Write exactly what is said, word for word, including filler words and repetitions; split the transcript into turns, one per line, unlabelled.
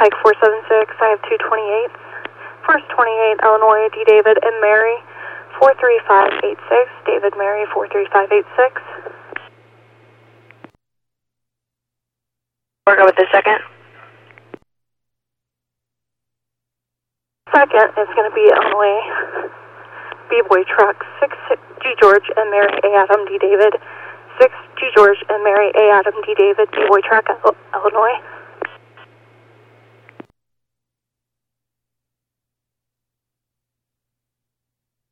Pike four seven six, I have two twenty-eights. First twenty-eight, Illinois, D. David and Mary, four three five eight six. David, Mary, four three five eight six.
We'll go with the second.
Second is going to be Illinois, B-Boy Truck, six G. George and Mary, A. Adam, D. David, six G. George and Mary, A. Adam, D. David, B-Boy Truck, Illinois.